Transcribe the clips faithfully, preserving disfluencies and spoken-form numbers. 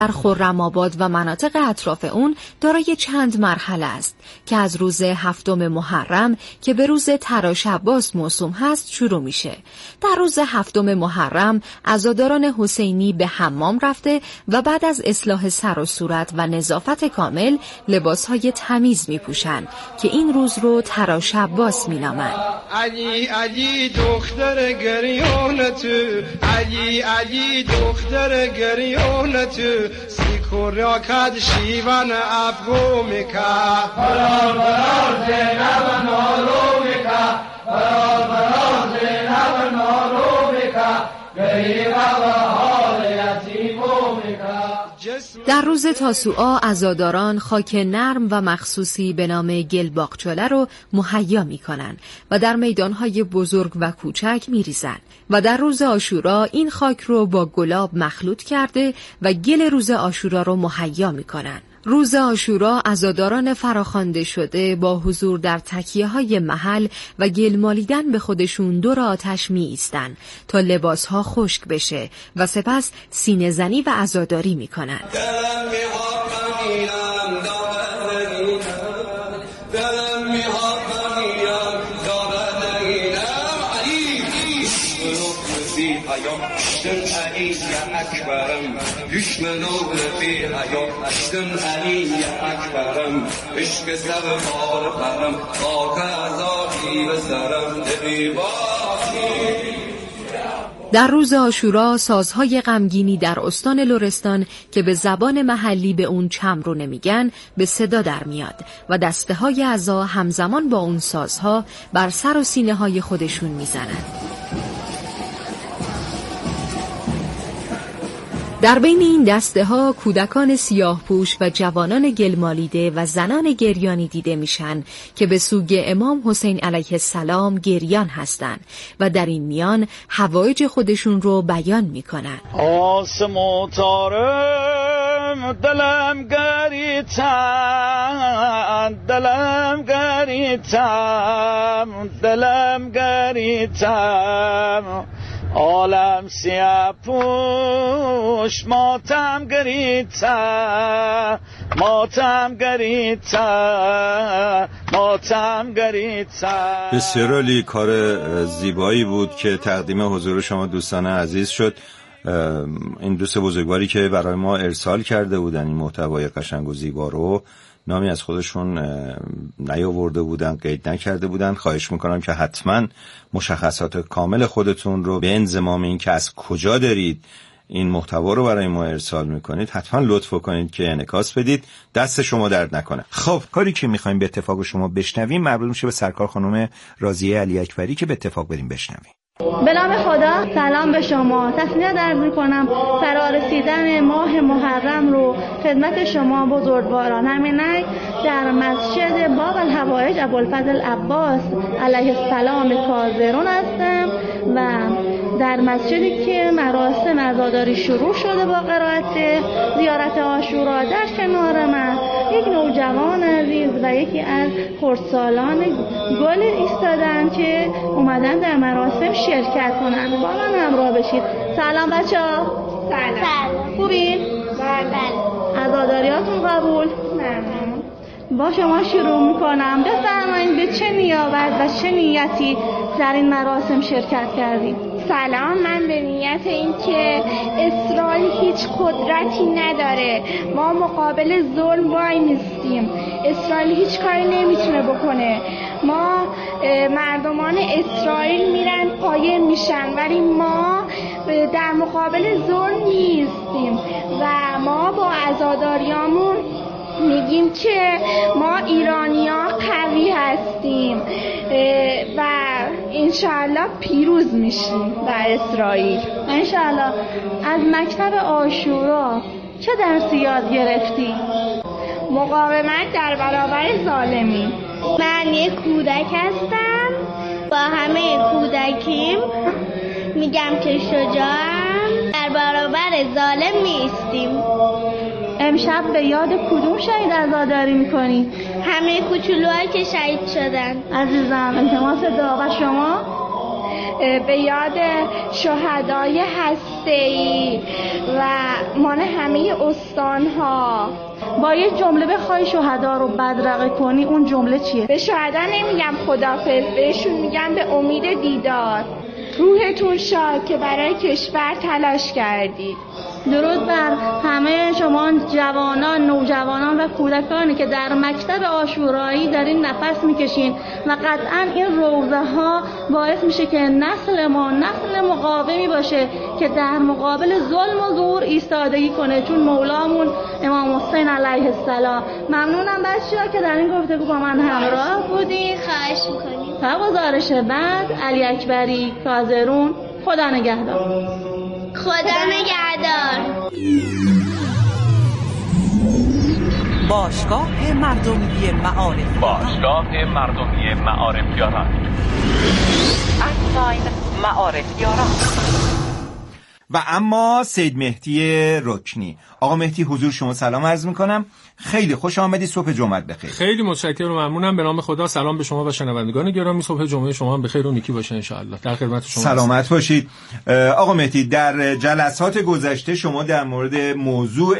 در خرم‌آباد و مناطق اطراف اون دارای چند مرحله است که از روز هفتم محرم که به روز تراش عباس موسوم هست شروع میشه. در روز هفتم محرم عزاداران حسینی به حمام رفته و بعد از اصلاح سر و صورت و نظافت کامل لباسهای تمیز میپوشن که این روز رو تراش عباس مینامند. علی علی دختر گریانت، علی علی دختر گریانت، سیکوریا کد شیون افگو میکا، برار برار زینب نارو میکا، برار برار زینب نارو میکا، گریب و حال یتیمو میکا. در روز تاسوعا عزاداران خاک نرم و مخصوصی به نام گلباقچاله رو مهیا میکنن و در میدانهای بزرگ و کوچک میریزن و در روز عاشورا این خاک رو با گلاب مخلوط کرده و گل روز عاشورا رو مهیا میکنن. روز عاشورا عزاداران فراخوانده شده با حضور در تکیه‌های محل و گل مالیدن به خودشون دور آتش می ایستن تا لباسها خشک بشه و سپس سینه زنی و عزاداری می کنن. اکبرم حکم نور فی حیات اشتم علی اکبرم عشق سر بار پرم خاک ازاکی به سرم دبی باکی. در روز عاشورا سازهای غمگینی در استان لرستان که به زبان محلی به اون چمرو نمیگن به صدا در میاد و دسته های عزا همزمان با اون سازها بر سر و سینه های خودشون میزنن. در بین این دسته ها کودکان سیاه پوش و جوانان گلمالیده و زنان گریانی دیده میشن که به سوگ امام حسین علیه السلام گریان هستند و در این میان حوایج خودشون رو بیان میکنن. آسم و تارم دلم گریتم، دلم گریتم، دلم گریتم، عالم سیاه پوش ماتم گریتا، ماتم گریتا، ماتم گریتا. بسیار عالی، کار زیبایی بود که تقدیم حضور شما دوستان عزیز شد. این دوست بزرگواری که برای ما ارسال کرده بودن این محتوای قشنگ و زیبا رو نامی از خودشون نیاورده بودن، قید نکرده بودن. خواهش میکنم که حتما مشخصات کامل خودتون رو به انضمام این که از کجا دارید این محتوا رو برای ما ارسال میکنید حتما لطف کنید که انعکاس بدید. دست شما درد نکنه. خب کاری که میخوایم به اتفاق شما بشنویم مربوط میشه به سرکار خانم راضیه علی اکبری که به اتفاق بریم بشنویم. به نام خدا، سلام به شما. تسلیت عرض می‌کنم فرارسیدن ماه محرم رو خدمت شما بزرگواران. همینک در مسجد باب الحوائج ابوالفضل عباس علیه السلام کازرون هستم و در مسجدی که مراسم عزاداری شروع شده با قرائت زیارت عاشورا در کنار من یک نوجوان عزیز و یکی از خردسالان گل ایستادن که اومدن در مراسم شرکت کنن. با من همراه بشید. سلام بچه‌ها. سلام. خوبین؟ بله. عزاداریاتون قبول؟ ممنون. با شما شروع میکنم. بفرمایید به چه نیابت و چه نیتی در این مراسم شرکت کردید؟ سلام، من به نیت این که اسرائیل هیچ قدرتی نداره، ما مقابل ظلم وای میستیم، اسرائیل هیچ کاری نمیتونه بکنه، ما مردمان اسرائیل میرن پایه میشن ولی ما در مقابل ظلم نیستیم و ما با عزاداریامون میگیم که ما ایرانی‌ها قوی هستیم و انشاءالله پیروز میشیم در اسرائیل انشاءالله. از مکتب عاشورا چه درسی یاد گرفتی؟ مقاومت در برابر ظالمین. من یک کودک هستم، با همه کودکیم میگم که شجاعم، در برابر ظالم میستیم. امشب به یاد کدوم شهید عزاداری میکنی؟ همه کوچولوهایی که شهید شدن. عزیزم التماس دعا. و شما؟ به یاد شهدای هسته‌ای و مان همه استان‌ها. با یه جمله بخوای شهدا رو بدرقه کنی، اون جمله چیه؟ به شهدا نمیگم خدافظ، بهشون میگم به امید دیدار. روحتون شاد که برای کشور تلاش کردید. درود بر همه شما جوانان، نوجوانان و کودکانی که در مکتب عاشورایی در این نفس میکشین و قطعا این روزه ها باعث میشه که نسل ما نسل مقاومی باشه که در مقابل ظلم و زور ایستادگی کنه، چون مولامون امام حسین علیه السلام. ممنونم بچه‌ها که در این گفتگو با من همراه بودین. خواهش میکنیم. تا گزارش بعد، علی اکبری، کازرون. خدا نگهدار. خدا نگهدار. باشگاه مردمی معارف باشگاه مردمی معارفیاران اکساین معارفیاران. و اما سید مهدی رکنی. آقا مهدی حضور شما سلام عرض میکنم، خیلی خوش آمدید، صبح جمعت بخیر. خیلی متشکرم و ممنونم. به نام خدا سلام به شما و شنوندگان گرامی، صبح جمعه شما هم بخیر و نیکی باشه ان شاء الله. در خدمت شما سلامت هست. باشید. آقا مهدی، در جلسات گذشته شما در مورد موضوع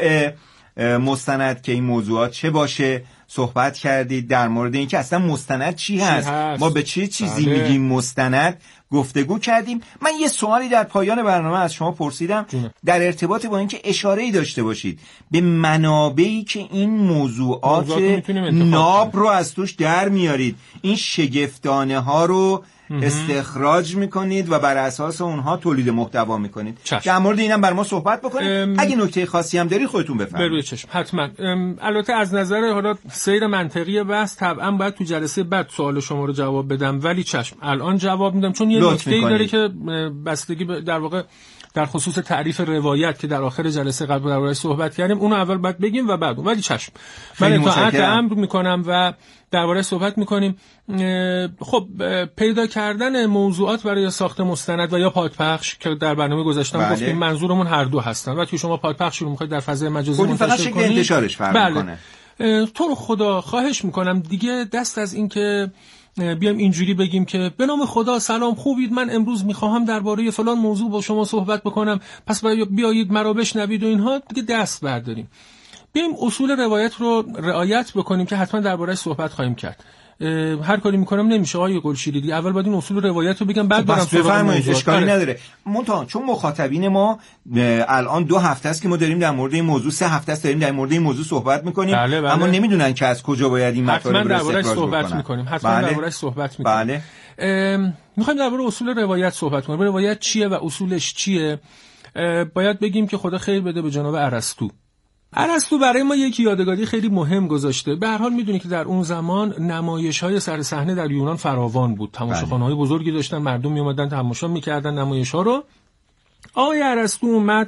مستند که این موضوعات چه باشه صحبت کردید، در مورد اینکه اصلا مستند چی هست, هست؟ ما به چه چیزی بله. میگیم مستند گفتگو کردیم. من یه سوالی در پایان برنامه از شما پرسیدم جونه. در ارتباط با اینکه اشاره‌ای داشته باشید به منابعی که این موضوعات, موضوعات ناب رو از توش در میارید، این شگفتانه ها رو استخراج میکنید و بر اساس اونها تولید محتوا میکنید. در مورد اینم بر ما صحبت بکنید. ام... اگه نکته خاصی هم داری خودتون بفرمایید. بروی چشم حتما. البته از نظر حالا سیر منطقی بحث طبعا باید تو جلسه بعد سوال شما رو جواب بدم، ولی چشم الان جواب میدم، چون یه نکته‌ای داره که بستگی در واقع در خصوص تعریف روایت که در آخر جلسه قبل درباره‌اش صحبت کردیم، اونو اول باید بگیم و بعد، ولی چشم من اطاعت امر میکنم و درباره‌اش صحبت میکنیم. خب پیدا کردن موضوعات برای ساخت مستند و یا پادپخش که در برنامه گذاشتم بله. گفتیم منظورمون هر دو هستن و توی شما پادپخش رو میخواید در فضای مجازی منتشر کنید، فقط شکل انتشارش فرق بله. میکنه. تو رو خدا خواهش میکنم دیگه دست از این که بیام اینجوری بگیم که به نام خدا سلام خوبید، من امروز میخواهم درباره فلان موضوع با شما صحبت بکنم، پس بیایید مرا بشنوید و اینها، دیگه دست برداریم. بیایم اصول روایت رو رعایت بکنیم که حتما درباره‌اش صحبت خواهیم کرد. هر کاری میکنم نمیشه آقای قلشیری، اول باید این اصول روایت رو بگم بعد برم سراغ موضوع. اشکالی نداره. منتها چون مخاطبین ما الان دو هفته است که ما داریم در مورد این موضوع، سه هفته است داریم در مورد این موضوع صحبت میکنیم، بله بله. اما نمیدونن که از کجا باید این مطالب رو استخراج بکنن. صحبت میکنیم. حتما بله. درباره‌اش صحبت میکنیم. بله. میخوایم درباره اصول روایت صحبت کنیم. روایت چیه و اصولش چیه؟ باید بگیم که خدا خیر بده به جناب ارسطو. ارسطو برای ما یک یادگاری خیلی مهم گذاشته. به هر حال میدونی که در اون زمان نمایش‌های سر صحنه در یونان فراوان بود. تماشاخانه‌های بزرگی داشتن، مردم میومدن تماشا میکردن نمایش‌ها رو. آقای ارسطو اومد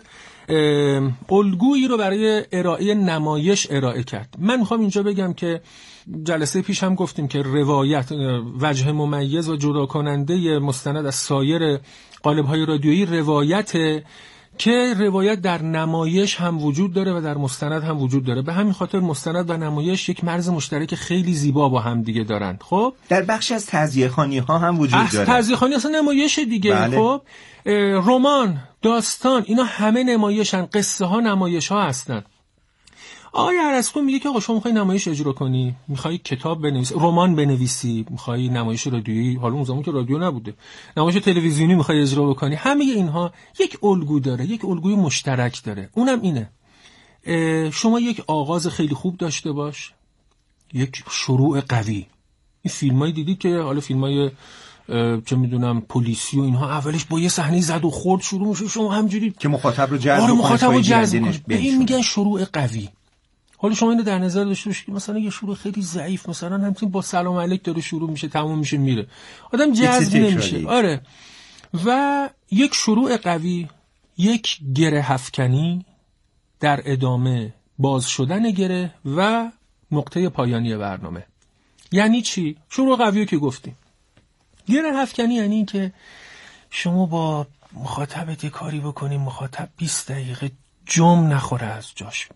الگویی رو برای ارائه نمایش ارائه کرد. من میخوام اینجا بگم که جلسه پیش هم گفتیم که روایت وجه ممیز و جدا کننده مستند از سایر قالب‌های رادیویی روایت، که روایت در نمایش هم وجود داره و در مستند هم وجود داره. به همین خاطر مستند و نمایش یک مرز مشترک خیلی زیبا با هم دیگه دارن. خب در بخش از تعزیه‌خوانی ها هم وجود داره. تعزیه‌خوانی اصلا نمایش دیگه. بله. خب رمان، داستان، اینا همه نمایشن، قصه ها نمایش ها هستن. آقای ارسطو میگه که آقا شما میخوای نمایش اجرا کنی، میخوای کتاب بنویسی، رمان بنویسی، میخوای نمایش رادیویی، حالا اون زمان که رادیو نبوده، نمایش تلویزیونی میخوای اجرا بکنی، همه اینها یک الگو داره، یک الگوی مشترک داره. اونم اینه شما یک آغاز خیلی خوب داشته باش، یک شروع قوی. این فیلمایی دیدید که حالا فیلمای چه میدونم پلیسی و اینها اولش با یه صحنه زد و خورد شروع میشه، شما همجوری که مخاطب رو جذب کنه، مخاطب رو جذب کنه. به این میگن شروع قوی. حالا شما اینو در نظر داشته باشید که مثلا یه شروع خیلی ضعیف، مثلا همین با سلام علیک داره شروع میشه، تموم میشه میره، آدم جذب نمیشه. آره. و یک شروع قوی، یک گره افکنی، در ادامه باز شدن گره و نقطه پایانی برنامه. یعنی چی؟ شروع قوی که گفتیم. گره افکنی یعنی این که شما با مخاطبت کاری بکنی، مخاطب بیست دقیقه جم نخوره از جاش.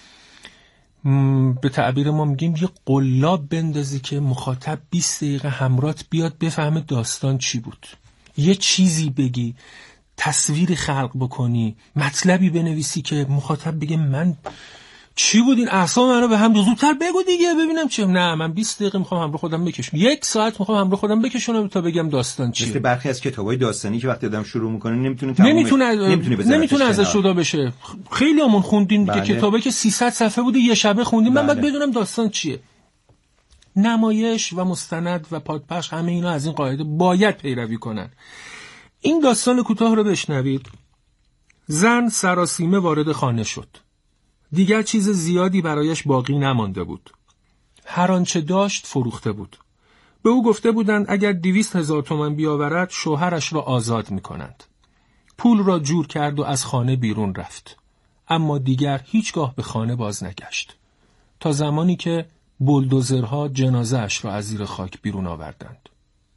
به تعبیر ما میگیم یه قلاب بندازی که مخاطب بیست دقیقه همراهت بیاد بفهمه داستان چی بود. یه چیزی بگی، تصویری خلق بکنی، مطلبی بنویسی که مخاطب بگه من چی بود این اعصاب منو به هم، زودتر بگو دیگه ببینم چه. نه من بیست دقیقه میخوام همراه خودم بکشم، یک ساعت میخوام همراه خودم بکشونم تا بگم داستان چیه. مثل برخی از کتابای داستانی که وقتی آدم شروع میکنه نمیتونه تمام نمیتونه نمیتونه, نمیتونه ازش جدا بشه. خیلی همون خوندین که کتابی که سیصد صفحه بوده یه شبه خوندیم. من باید بدونم داستان چیه. نمایش و مستند و پادپخش همه اینا از این قاعده باید پیروی کنن. این داستان کوتاه رو بشنوید. زن سراسیمه وارد خانه شد. دیگر چیز زیادی برایش باقی نمانده بود. هر آنچه داشت فروخته بود. به او گفته بودند اگر دویست هزار تومان بیاورد شوهرش را آزاد می کنند. پول را جور کرد و از خانه بیرون رفت. اما دیگر هیچگاه به خانه باز نگشت. تا زمانی که بولدوزرها جنازه اش را از زیر خاک بیرون آوردند.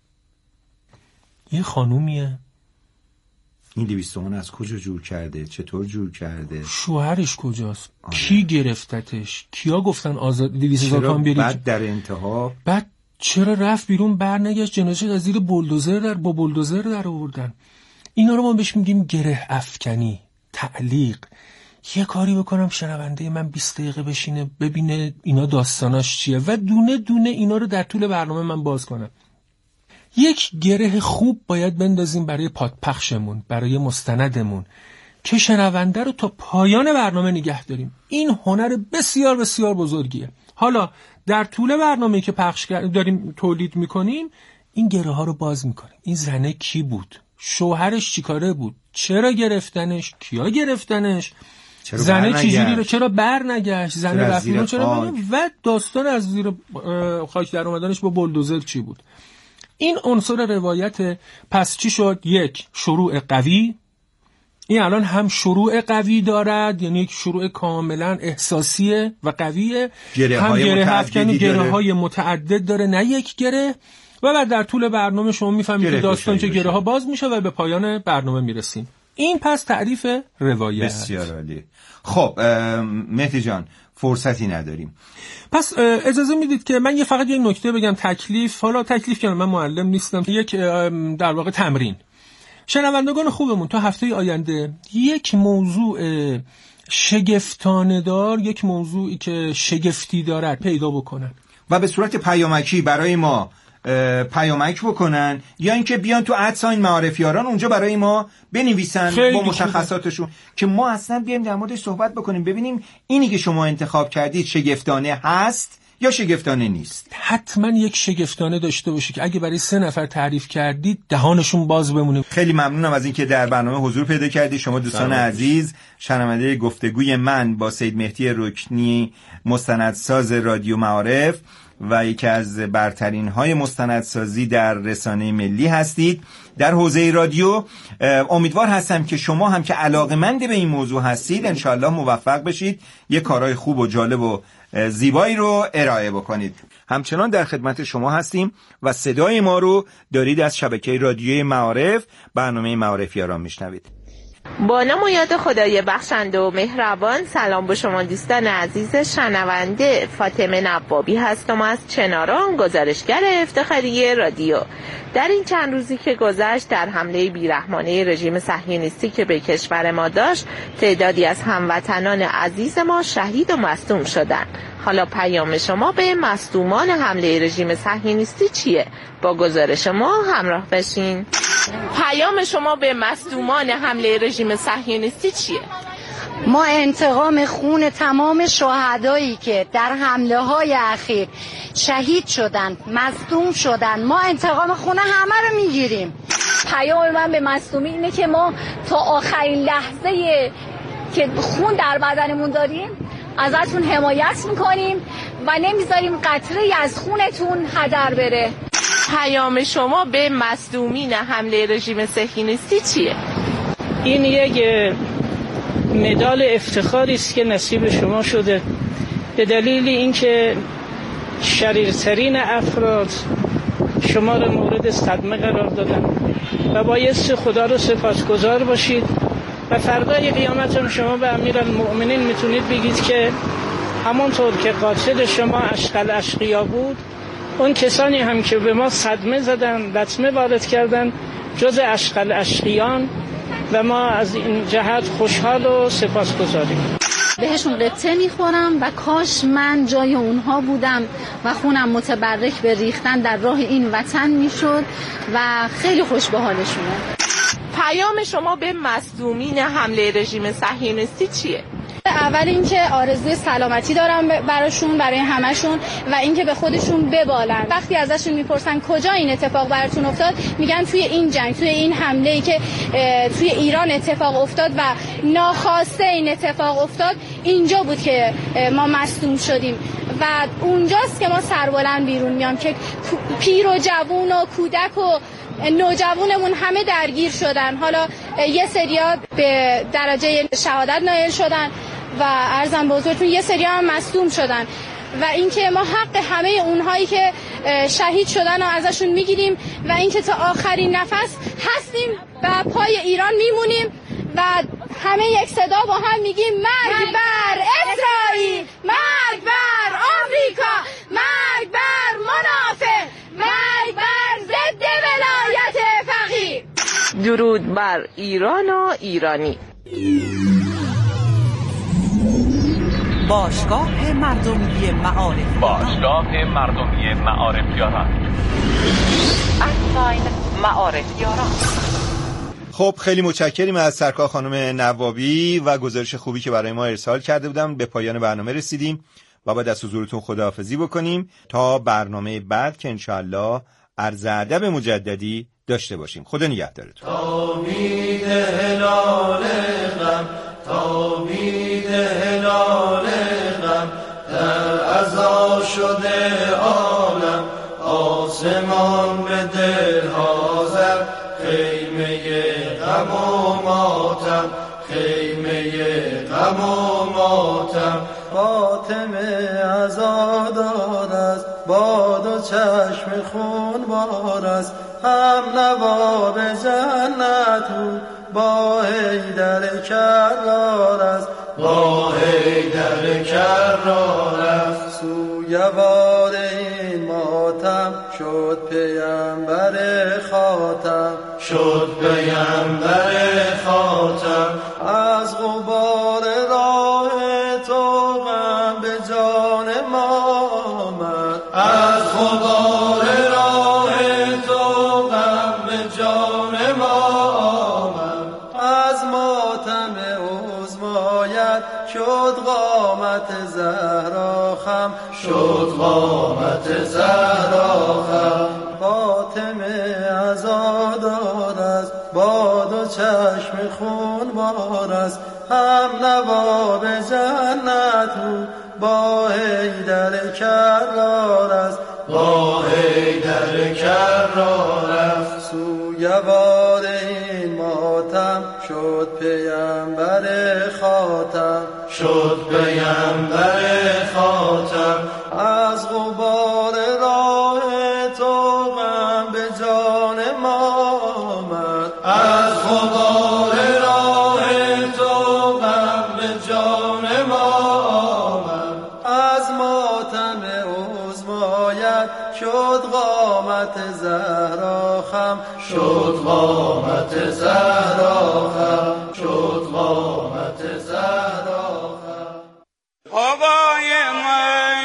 یه خانومیه. این دویست تومان از کجا جور کرده؟ چطور جور کرده؟ شوهرش کجاست؟ آه. کی گرفتتش؟ کیا گفتن آزاد دویست هزار تومان بیاری؟ بعد در انتها بعد چرا رفت بیرون برنگشت؟ جنازه از زیر بولدوزر در با بولدوزر در آوردن. اینا رو ما بهش میگیم گره افکنی، تعلیق. یه کاری بکنم شنونده من بیست دقیقه بشینه ببینه اینا داستاناش چیه و دونه دونه اینا رو در طول برنامه من باز کنم. یک گره خوب باید بندازیم برای پادپخشمون، برای مستندمون که شنونده رو تا پایان برنامه نگه داریم. این هنر بسیار بسیار بزرگیه. حالا در طول برنامه‌ای که پخش داریم تولید میکنیم این گره ها رو باز میکنیم. این زنه کی بود؟ شوهرش چیکاره بود؟ چرا گرفتنش؟ کیا گرفتنش؟ زنه چجوری رو چرا بر نگشت؟ زنه رفت رو چرا بر و داستان از زیر خاک در اومدنش با بولدوزر چی بود؟ این عنصر روایت. پس چی شد؟ یک، شروع قوی. این الان هم شروع قوی دارد، یعنی یک شروع کاملا احساسیه و قویه، هم گره افکنی گره های متعدد داره نه یک گره. و بعد در طول برنامه شما میفهمید که داستان چه گره ها باز میشه و به پایان برنامه میرسیم. این پس تعریف روایت. بسیار عالی. خب مهدی جان فرصتی نداریم، پس اجازه میدید که من یه فقط یه نکته بگم. تکلیف، حالا تکلیف که من معلم نیستم، یک در واقع تمرین. شنوندگان خوبمون تا هفته آینده یک موضوع شگفتانه دار، یک موضوعی که شگفتی دارد پیدا بکنن و به صورت پیامکی برای ما پیامک بکنن، یا اینکه بیان تو ادساین معارفیاران اونجا برای ما بنویسن با مشخصاتشون که ما اصلا بیایم در موردش صحبت بکنیم، ببینیم اینی که شما انتخاب کردید شگفتانه هست یا شگفتانه نیست. حتما یک شگفتانه داشته باشه که اگه برای سه نفر تعریف کردید دهانشون باز بمونه. خیلی ممنونم از اینکه در برنامه حضور پیدا کردید. شما دوستان عزیز، شنونده گفتگوی من با سید مهدی رکنی، مستندساز رادیو معارف و یکی از برترین های مستندسازی در رسانه ملی هستید در حوزه رادیو. امیدوار هستم که شما هم که علاقه‌مند به این موضوع هستید انشالله موفق بشید یک کارهای خوب و جالب و زیبایی رو ارائه بکنید. همچنان در خدمت شما هستیم و صدای ما رو دارید از شبکه رادیوی معارف، برنامه معارفیاران میشنوید. با نام و یاد خدای بخشنده و مهربان. سلام به شما دوستان عزیز شنونده. فاطمه نوابی هستم از چناران، گزارشگر افتخاری رادیو. در این چند روزی که گذشت در حمله بیرحمانه رژیم صهیونیستی که به کشور ما داشت، تعدادی از هموطنان عزیز ما شهید و مصدوم شدند. حالا پیام شما به مصدومان حمله رژیم صهیونیستی چیه؟ با گزارش ما همراه بشین. پیام شما به مصدومان حمله رژیم صهیونیستی چیه؟ ما انتقام خون تمام شهدایی که در حمله های اخیر شهید شدن، مصدوم شدن، ما انتقام خون همه رو میگیریم. پیام من به مصدومی اینه که ما تا آخرین لحظه که خون در بدنمون داریم ازتون حمایت میکنیم و نمیذاریم قطره‌ای از خونتون هدر بره. پیام شما به مصدومین حمله رژیم صهیونیستی چیه؟ این یک مدال افتخاری است که نصیب شما شده به دلیل اینکه شریرترین افراد شما را مورد صدمه قرار دادن و بایستی خدا رو سپاسگزار باشید و فردای قیامت هم شما به امیرالمؤمنین میتونید بگید که همونطور که قاتل شما اشقل اشقیا بود، اون کسانی هم که به ما صدمه زدن، لطمه وارد کردن، جز اشقل اشقیان و ما از این جهت خوشحال و سپاسگزاریم. بهشون قطعه میخورم و کاش من جای اونها بودم و خونم متبرک به ریختن در راه این وطن میشد و خیلی خوش به حالشونه. پیام شما به مصدومین حمله رژیم صهیونیستی چیه؟ اول اینکه آرزوی سلامتی دارم براشون، برای همشون، و اینکه به خودشون ببالن. وقتی ازشون میپرسن کجا این اتفاق براتون افتاد، میگن توی این جنگ، توی این حمله‌ای که توی ایران اتفاق افتاد و ناخواسته این اتفاق افتاد، اینجا بود که ما مصدوم شدیم و اونجاست که ما سربلند بیرون میام که پیر و جوون و کودک و نوجوانمون همه درگیر شدن. حالا یه سریا به درجه شهادت نایل شدن و عرضم به حضورتون یه سریا هم مصدوم شدن و اینکه ما حق همه اونهایی که شهید شدن رو ازشون میگیریم و اینکه تا آخرین نفس هستیم و پای ایران میمونیم و همه یک صدا با هم میگیم مرگ بر اسرائیل، مرگ بر آمریکا، مرگ بر منافق، مرگ بر ضد ولایت فقیه. درود بر ایران و ایرانی. باشگاه مردمی معارف باشگاه مردمی معارفیاران اکساین معارفیاران. خب خیلی متشکریم از سرکار خانم نوابی و گزارش خوبی که برای ما ارسال کرده بودم. به پایان برنامه رسیدیم و بعد از حضورتون خداحافظی بکنیم تا برنامه بعد که انشاءالله عرض ادب مجددی داشته باشیم. خدا نگهدارتون. تابید هلال غم، تابید هلال غم، در عزا شده عالم، آسمان به دلها زد، خیمه غم و ماتم، خیمه غم و ماتم. فاطمه عزادار است، باد و چشم خون بار است، هم نواب جنت بود، با حیدر کرار است، با حیدر کرار است. سوگوار این ماتم شد پیامبر خاتم، شد پیامبر خاتم. از غبار راه تو غم به جان ما آمد، از غبار راه تو غم به جان ما آمد. از ماتم عظمایت شد قامت زهرا خم، شد قامت زهرا خم. فاطمه عزادار است، باد و چشم خون بار است، هم نواب جنت بود، با حیدر کرار است، با حیدر کرار است. سوگوار این ماتم شد پیامبر خاتم، شد پیامبر خاتم. از غبار راه تو غم به جان ما آمد، از غبار راه تو غم به جان ما آمد. از ماتم عظمایت شد قامت زهرا خم، شد قامت زهرا خم، شد قامت زهرا خم. آقای من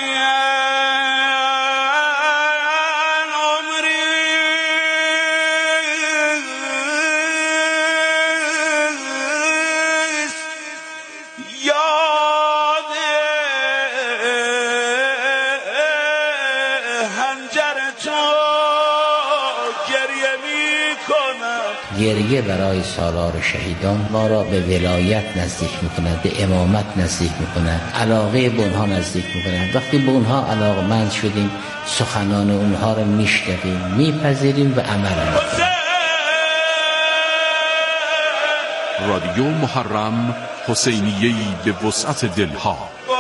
گریه برای سالار شهیدان ما را به ولایت نزدیک می‌کند، به امامت نزدیک می‌کند، علاقه به اونها نزدیک می‌کند. وقتی به اونها علاقمند شدیم، سخنان اونها را میشنویم، میپذیریم و عمل می‌کنیم. رادیو محرم، حسینیه‌ای به وسعت دلها.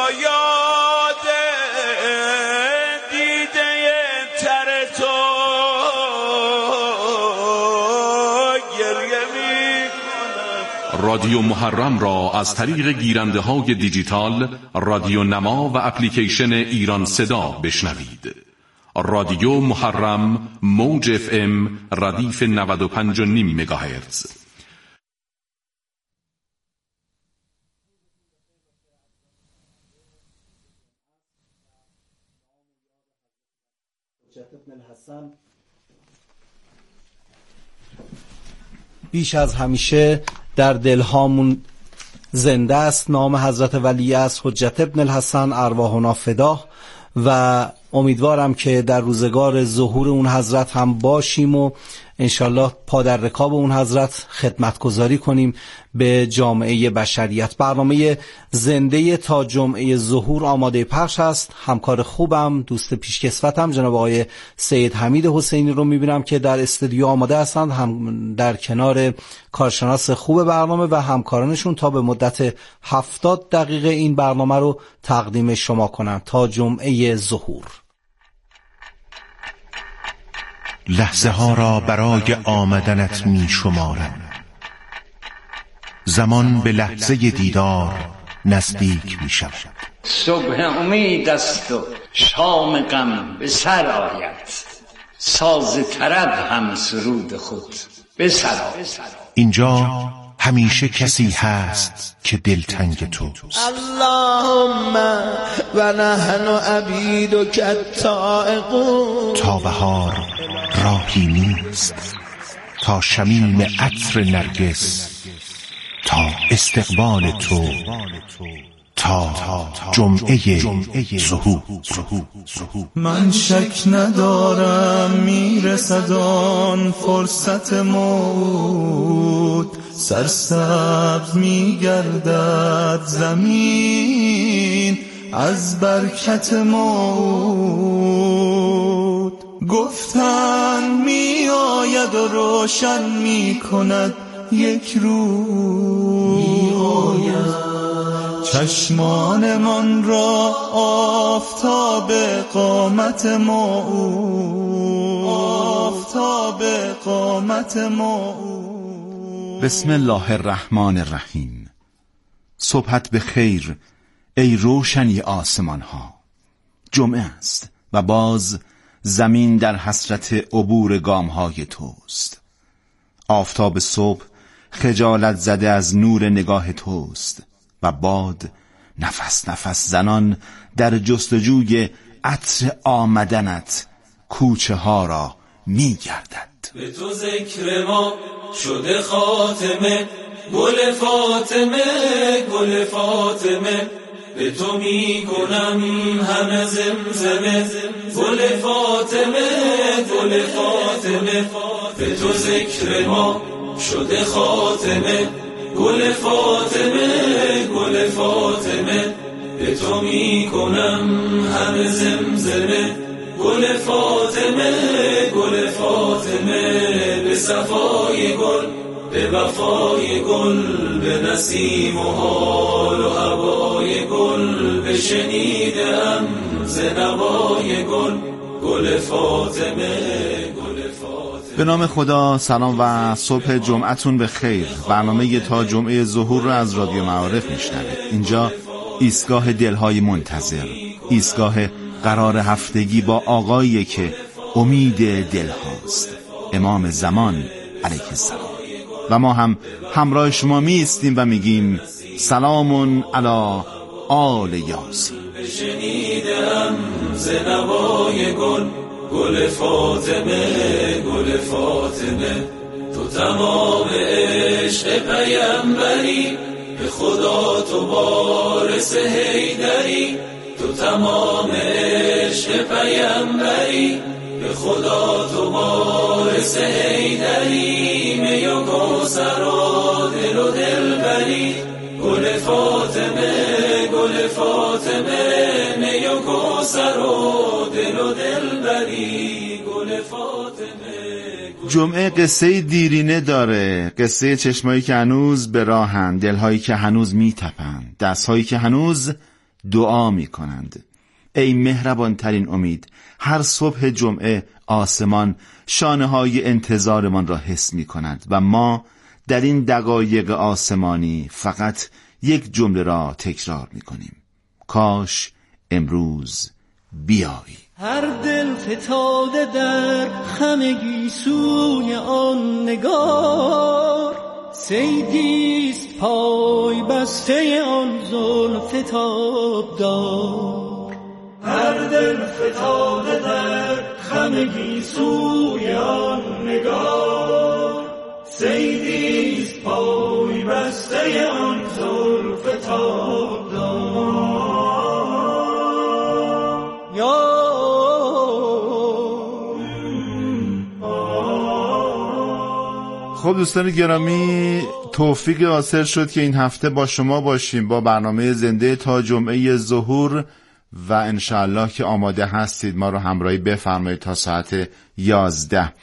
رادیو محرم را از طریق گیرنده های دیجیتال، رادیو نما و اپلیکیشن ایران صدا بشنوید. رادیو محرم موج اف ام ردیف نود و پنج و نیم مگاهرتز. بیش از همیشه در دلهامون زنده است نام حضرت ولی است حجت ابن الحسن ارواحنا فداه، و امیدوارم که در روزگار ظهور اون حضرت هم باشیم و انشالله پا در رکاب اون حضرت خدمتگزاری کنیم به جامعه بشریت. برنامه زنده تا جمعه ظهور آماده پخش است. همکار خوبم، دوست پیشکسوتم جناب آقای سید حمید حسینی رو میبینم که در استودیو آماده هستند، هم در کنار کارشناس خوب برنامه و همکارانشون تا به مدت هفتاد دقیقه این برنامه رو تقدیم شما کنم تا جمعه ظهور. لحظه ها را برای آمدنت می شمارم، زمان به لحظه دیدار نزدیک می شود. صبح امید است و شام غم به سر آید، ساز طرب هم سرود خود به سر آید. اینجا همیشه کسی هست که دلتنگ توست. اللهم و نحن عبیدک التائقون. تا بهار راهی نیست، تا شمیم عطر نرگس، تا استقبال تو، تا جمعه ظهور. من شک ندارم میرسد آن فرصت موت، سرسبز میگردد زمین از برکت موت. گفتن می آید و روشن می کند یک روز، چشمان من را آفتاب قامت موعود، آفتاب قامت موعود. بسم الله الرحمن الرحیم. صبحت به خیر ای روشنی آسمان ها. جمعه است و باز زمین در حسرت عبور گام های توست. آفتاب صبح خجالت زده از نور نگاه توست و باد نفس نفس زنان در جستجوی عطر آمدنت کوچه ها را می گردد. به تو ذکر ما شده خاتمه، گل فاطمه گل فاطمه، به تو می کنم همه زمزمه، گل فاطمه گل فاطمه. به تو ذکر ما شده خاتمه، گل فاطمه گل فاطمه، به تو می کنم همه زمزمه، گل فاطمه گل فاطمه. به صفای گل، به وفای گل، به نسیم و حال و هوای گل، به شنیدم ز نوای گل، گل فاطمه گل فاطمه. به نام خدا. سلام و صبح جمعتون به خیر. برنامه تا جمعه ظهور رو از رادیو معارف میشنوید. اینجا ایستگاه دلهای منتظر، ایستگاه قرار هفتگی با آقایی که امید دل هاست، امام زمان علیه السلام. و ما هم همراه شما می ایستیم و میگیم سلام علی آل یاسین. شنیدم ز نوای گل، گل فاطمه گل فاطمه. تو تمام عشق پیمبری، به خدا تو وارث حیدری. تو تمام عشق پیمبری، به خدا تو وارث حیدری. می و کوثر و دل و دلبری، گل فاطمه گل فاطمه. می و کوثر و دل و دلبری، گل فاطمه. جمعه قصه دیرینه داره، قصه چشمایی که هنوز به راهن، دلهایی که هنوز میتپند، دستهایی که هنوز دعا میکنند. ای مهربان ترین امید، هر صبح جمعه آسمان شانه های انتظارمان را حس می کند و ما در این دقایق آسمانی فقط یک جمله را تکرار می کنیم: کاش امروز بیایی. هر دل فتاده در خمگی سوی آن نگار، صیدیست پای بسته آن زلف تابدار. هر دل فتاده در خمگی سوی آن نگار، صیدیست پای بسته آن زلف تابدار. یا خب دوستان گرامی، توفیق حاصل شد که این هفته با شما باشیم با برنامه زنده تا جمعه ظهور و انشاءالله که آماده هستید ما رو همراهی بفرمایید تا ساعت یازده.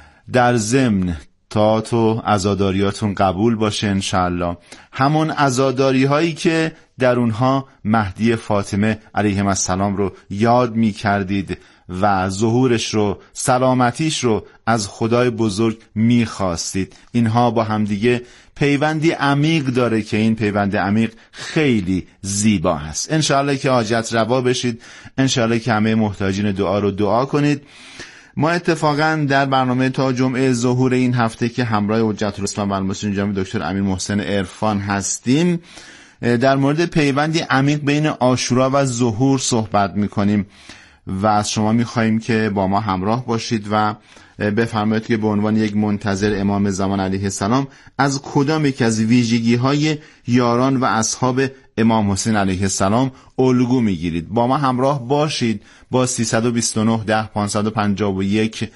در ضمن تا تو عزاداریاتون قبول باشه انشاءالله، همون عزاداری هایی که در اونها مهدی فاطمه علیه السلام رو یاد می کردید و ظهورش رو، سلامتیش رو از خدای بزرگ می خواستید، اینها با همدیگه پیوندی عمیق داره که این پیوند عمیق خیلی زیبا هست. انشاءالله که حاجت روا بشید، انشاءالله که همه محتاجین دعا رو دعا کنید. ما اتفاقا در برنامه تا جمعه ظهور این هفته که همراه حجت الاسلام و المسلمین جناب دکتر امیر محسن عرفان هستیم، در مورد پیوندی عمیق بین عاشورا و ظهور صحبت میکنیم و از شما میخواییم که با ما همراه باشید و بفرمایید که به عنوان یک منتظر امام زمان علیه السلام از کدام یک از ویژگی های یاران و اصحاب امام حسین علیه السلام الگو میگیرید. با ما همراه باشید با سیصد و بیست و نه ده پانصد و پنجاه و یک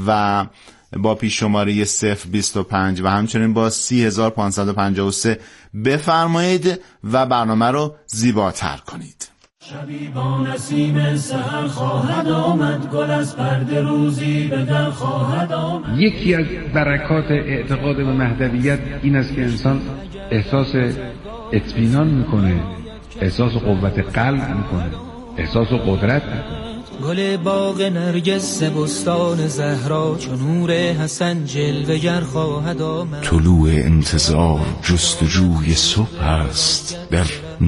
و با پیش شماره صفر بیست و پنج و همچنین با سی هزار پانصد و پنجاه و سه بفرمایید و برنامه رو زیباتر کنید. شبی با نسیم سحر خواهد آمد، گل از پرده روزی به در خواهد آمد. یکی از برکات اعتقاد به مهدویت این است که انسان احساس اطمینان میکنه، احساس قوت قلب میکنه، احساس قدرت میکنه. گل باغ نرگس بستان زهرا چو نور حسن جلوه‌گر خواهد آمد. طلوع انتظار جستجوی صبح است در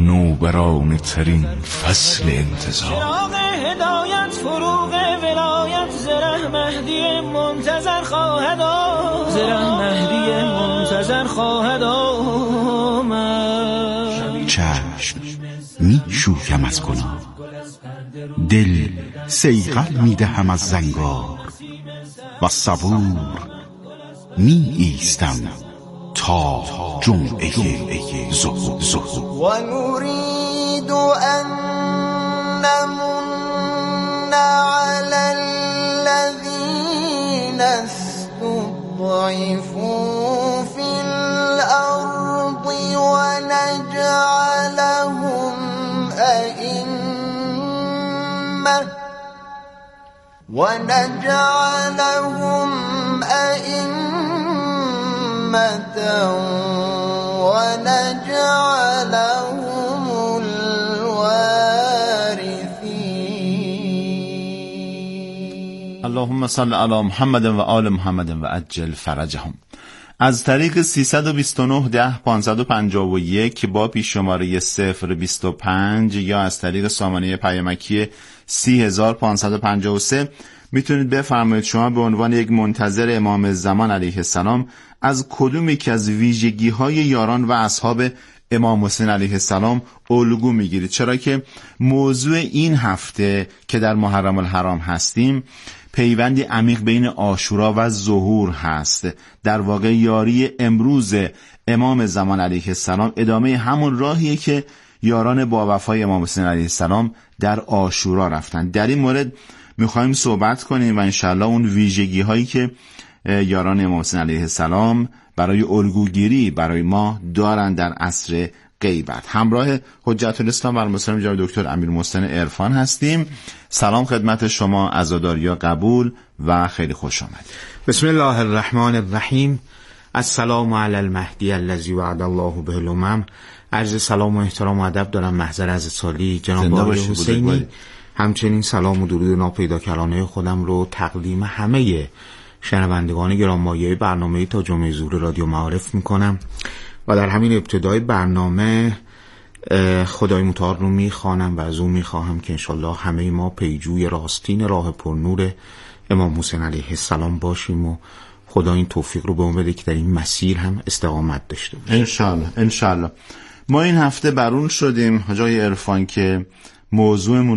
نوبرانه ترین فصل انتظار. چراغ هدایت فروغ ولایت زره مهدی منتظر خواهد آمد. زره مهدی منتظر خواهد آمد. چشم می شویم از گناه، دل صیقل می دهم از زنگار و صبور می ایستم تا جمعه ظهور. و نريد ان نمن على الذين استضعفوا في الارض ونجعلهم ائمه ونجعلهم ائمه ونجعلهم الوارثين. اللهم صل علی محمد و آل محمد و عجل فرجهم. از طریق سیصد و بیست و نه ده پانصد و پنجاه و یک با پیش شماره صفر بیست و پنج یا از طریق سامانه پیامکی سی هزار پانصد و پنجاه و سه میتونید بفرمایید شما به عنوان یک منتظر امام زمان علیه السلام از کدوم یکی از ویژگی های یاران و اصحاب امام حسین علیه السلام الگو میگیرید، چرا که موضوع این هفته که در محرم الحرام هستیم پیوندی عمیق بین عاشورا و ظهور هست. در واقع یاری امروز امام زمان علیه السلام ادامه همون راهیه که یاران با وفای امام حسین علیه السلام در عاشورا رفتن. در این مورد میخوایم صحبت کنیم و انشاءالله اون ویژگی هایی که یاران امام حسین علیه السلام برای الگوگیری برای ما دارن در عصر غیبت. همراه حجت الاسلام و المسلمین جناب دکتر امیر محسن عرفان هستیم. سلام خدمت شما، عزاداریا قبول و خیلی خوش آمدید. بسم الله الرحمن الرحیم. السلام علی المهدی الذی وعد الله به الامم. عرض سلام و احترام و ادب دارم محضر از سالی جناب آقای حسینی. همچنین سلام و درود ناپیدا کلانه خودم رو تقدیم همه شنوندگان گرانمایه برنامه تا جمعه ظهور رادیو معارف میکنم و در همین ابتدای برنامه خدای متعال رو میخوانم و از او میخواهم که انشالله همه ما پیجوی راستین راه پرنور امام حسین علیه السلام باشیم و خدا این توفیق رو به ما بده که در این مسیر هم استقامت داشته باشیم. انشالله انشالله. ما این هفته برون شدیم حاجی عرفان که موضوعمون